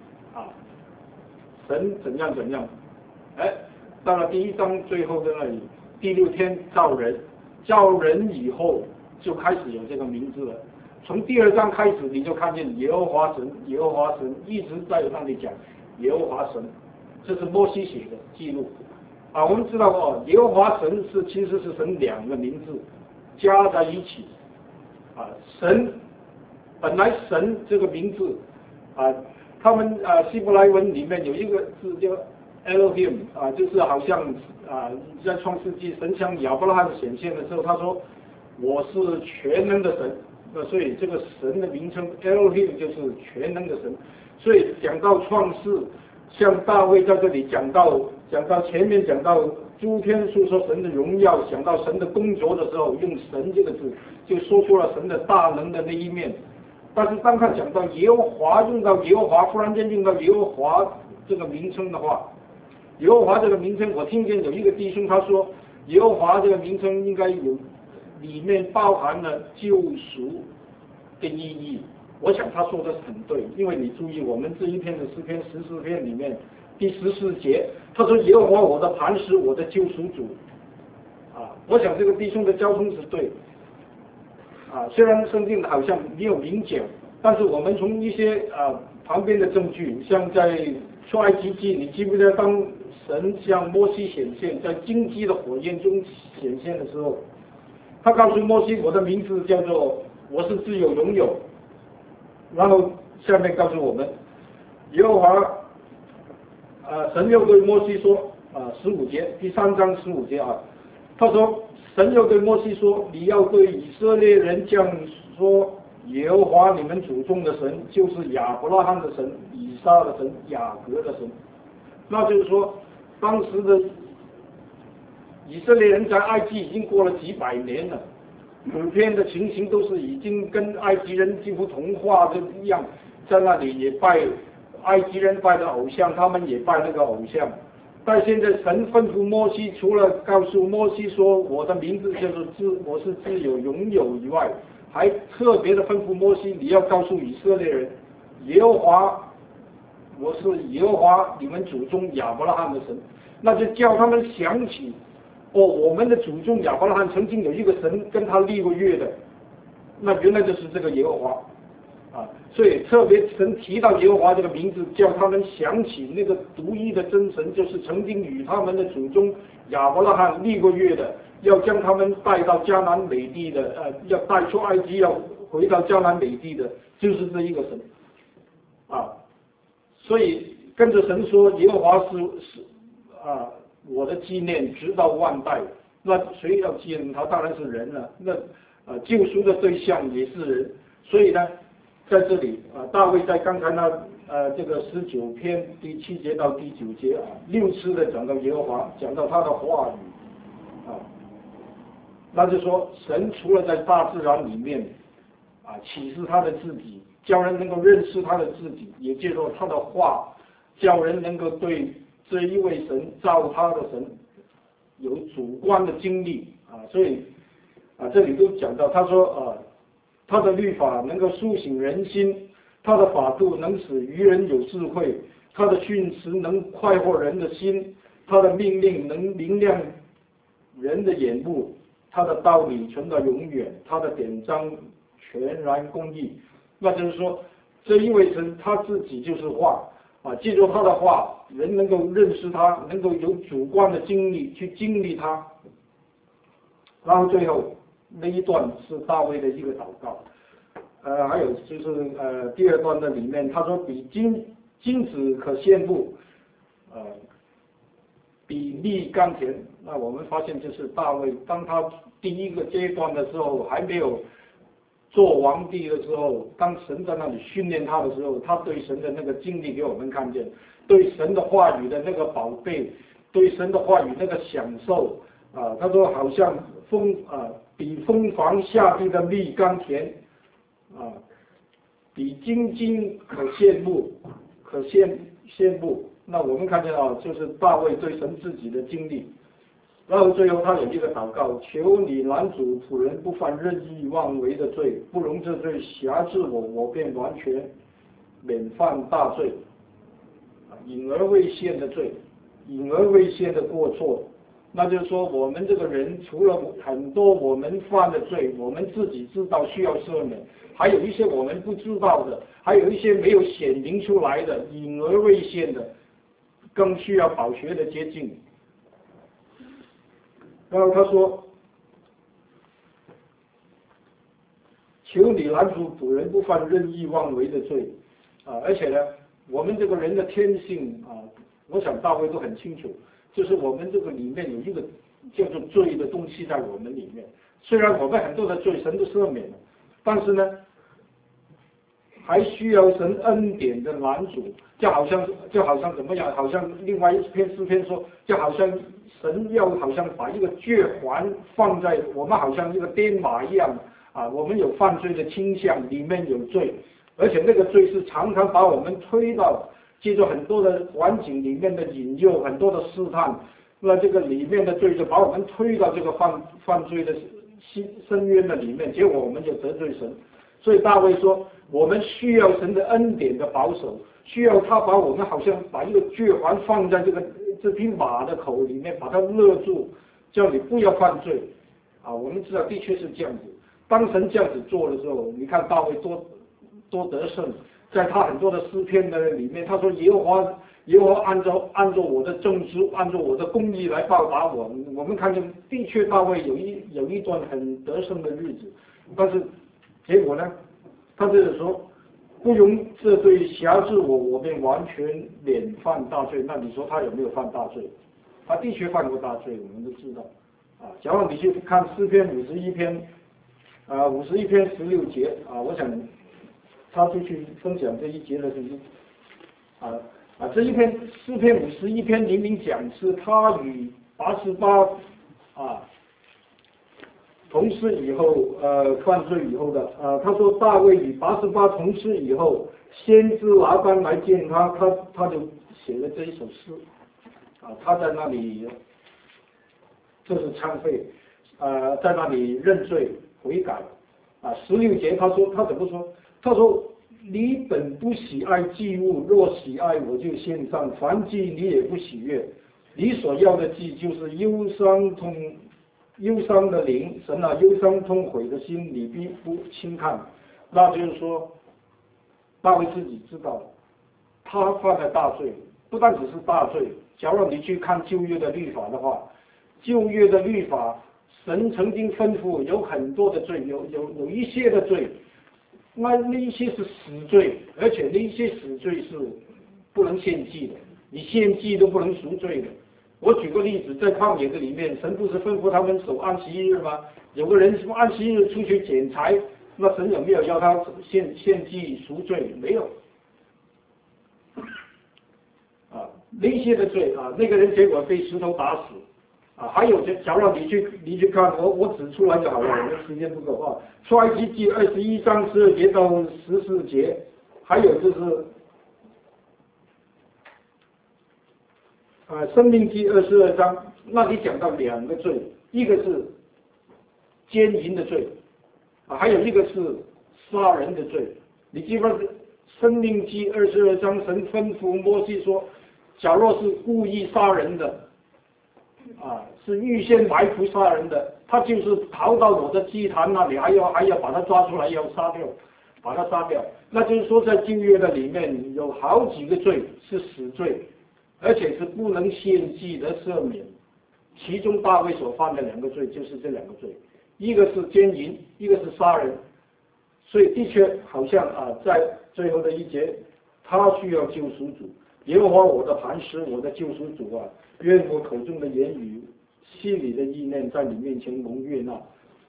神怎样怎样，到了第1章最后的那里，第6天造人，造人以后就开始有这个名字了。从第2章开始，你就看见耶和华神，耶和华神一直在那里讲耶和华神，这是摩西写的记录。我们知道耶和华神其实是神2个名字加在一起。神本来神这个名字他们希伯来文里面有一个字叫 Elohim 就是好像在创世纪神向亚伯拉罕显现的时候，他说我是全能的神。所以这个神的名称 Elohim 就是全能的神。所以讲到创世，像大卫在这里讲到前面讲到诸天述说神的荣耀，讲到神的工作的时候，用神这个字就说出了神的大能的那一面。但是当他讲到耶和华，用到耶和华，忽然间用到耶和华这个名称的话，耶和华这个名称，我听见有一个弟兄他说，耶和华这个名称应该有里面包含了救赎的意义。我想他说的很对，因为你注意我们这一篇的诗篇14篇里面第14节，他说耶和华我的磐石，我的救赎主。我想这个弟兄的交通是对。虽然圣经好像没有明讲，但是我们从一些旁边的证据，像在出埃及记，你记不记得当神向摩西显现，在荆棘的火焰中显现的时候，他告诉摩西，我的名字叫做我是自有永有。然后下面告诉我们，耶和华神又对摩西说15节，第3章15节他说神又对摩西说，你要对以色列人这样说，耶和华你们祖宗的神就是亚伯拉罕的神、以撒的神、雅各的神。那就是说当时的以色列人在埃及已经过了几百年了，普遍的情形都是已经跟埃及人几乎同化的一样，在那里也拜埃及人拜的偶像，他们也拜那个偶像。但现在神吩咐摩西，除了告诉摩西说我的名字就是我是自有永有以外，还特别的吩咐摩西，你要告诉以色列人，耶和华我是耶和华你们祖宗亚伯拉罕的神。那就叫他们想起我们的祖宗亚伯拉罕曾经有一个神跟他立过约的，那原来就是这个耶和华所以特别神提到耶和华这个名字，叫他们想起那个独一的真神，就是曾经与他们的祖宗亚伯拉罕立过约的，要将他们带到迦南美地的要带出埃及，要回到迦南美地的，就是这一个神所以跟着神说，耶和华是我的纪念直到万代。那谁要纪念他？当然是人了。那救赎的对象也是人。所以呢，在这里大卫在刚才这个19篇第7节到第9节6次的讲到耶和华，讲到他的话语那就说神除了在大自然里面启示他的自己，叫人能够认识他的自己，也借助他的话，叫人能够对这一位神造他的神有主观的经历所以这里都讲到，他说他的律法能够苏醒人心，他的法度能使愚人有智慧，他的训词能快活人的心，他的命令能明亮人的眼目，他的道理存到永远，他的典章全然公义。那就是说这一位神他自己就是话记住他的话，人能够认识他，能够有主观的经历去经历他。然后最后那一段是大卫的一个祷告还有就是第2段的里面，他说比金子可羡慕比蜜甘甜。那我们发现就是大卫当他第一个阶段的时候，还没有做皇帝的时候，当神在那里训练他的时候，他对神的那个经历给我们看见，对神的话语的那个宝贝，对神的话语那个享受他说好像比蜂房下地的蜜甘甜比金可羡慕， 可羡慕。那我们看见啊，就是大卫对神自己的经历。然后最后他有一个祷告，求你拦阻仆人不犯任意妄为的罪，不容这罪辖制我，我便完全免犯大罪。隐而未现的罪，隐而未现的过错，那就是说我们这个人除了很多我们犯的罪，我们自己知道需要赦免，还有一些我们不知道的，还有一些没有显明出来的，隐而未现的，更需要保学的洁净。然后他说，求你拦阻仆人不犯任意妄为的罪，而且呢，我们这个人的天性我想大卫都很清楚，就是我们这个里面有一个叫做罪的东西在我们里面。虽然我们很多的罪神都赦免了，但是呢，还需要神恩典的拦阻，就好像怎么样？好像另外一篇诗篇说，就好像神要好像把一个罪环放在我们，好像一个颠马一样我们有犯罪的倾向，里面有罪，而且那个罪是常常把我们推到，借助很多的环境里面的引诱，很多的试探，那这个里面的罪就把我们推到这个犯罪的深渊的里面，结果我们就得罪神。所以大卫说，我们需要神的恩典的保守，需要他把我们好像把一个罪环放在这匹马的口里面，把它勒住，叫你不要犯罪我们知道的确是这样子。当神这样子做的时候，你看大卫多得胜，在他很多的诗篇的里面，他说耶和华按照我的正直，按照我的公义来报答我。我们看见的确大卫有一段很得胜的日子，但是结果呢，他就是说不容这罪辖制我，我便完全免犯大罪。那你说他有没有犯大罪？他的确犯过大罪，我们都知道假如你去看诗篇51篇51篇16节我想他就去分享这一节的就是这一篇诗篇51篇明明讲是他与88同事以后犯罪以后的他说大卫与88同事以后，先知拿单来见他就写了这一首诗他在那里就是忏悔在那里认罪悔改16节他说他怎么说？他说你本不喜爱祭物，若喜爱我就献上，凡祭你也不喜悦，你所要的祭就是忧伤的灵，神忧伤痛悔的心你必不轻看。那就是说大卫自己知道他犯了大罪，不但只是大罪。假如你去看旧约的律法的话，旧约的律法神曾经吩咐有很多的罪，有一些的罪，那一些是死罪，而且那一些死罪是不能献祭的，你献祭都不能赎罪的。我举个例子，在旷野的里面，神不是吩咐他们守安息日吗？有个人从安息日出去捡柴，那神有没有要他献祭赎罪？没有。那些的罪那个人结果被石头打死还有假如你去看，我指出来就好了，我们时间不够出埃及记21章12节到14节，还有就是申命记22章，那里讲到两个罪，一个是奸淫的罪还有一个是杀人的罪。你记不记得申命记22章神吩咐摩西说，假若是故意杀人的是预先埋伏杀人的，他就是逃到我的祭坛那里，还要把他抓出来，要把他杀掉。那就是说，在旧约的里面有好几个罪是死罪，而且是不能献祭的赦免。其中大卫所犯的两个罪就是这两个罪，一个是奸淫，一个是杀人。所以的确好像在最后的一节，他需要救赎主。耶和华我的磐石，我的救赎主愿我口中的言语，心里的意念，在你面前蒙悦纳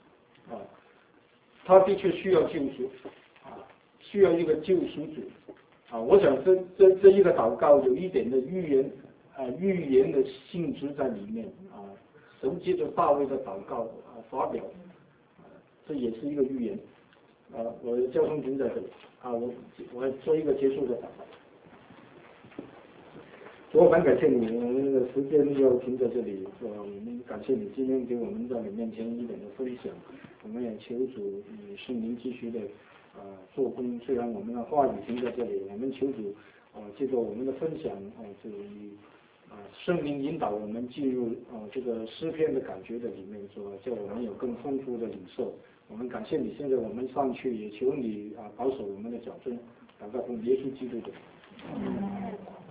他的确需要救赎需要一个救赎主我想这一个祷告有一点的预言的性质在里面神借着大卫的祷告发表这也是一个预言我的交通停在这里我做一个结束的祷告。 我很感谢你，我们的时间就停在这里。我们感谢你今天给我们在你面前一点的分享，我们也求主以圣灵继续的做工。虽然我们的话语停在这里，我们求主借着我们的分享这以圣灵引导我们进入这个诗篇的感觉的里面，说叫我们有更丰富的领受。我们感谢你，现在我们上去也求你保守我们的脚跟，祷告奉耶稣基督的。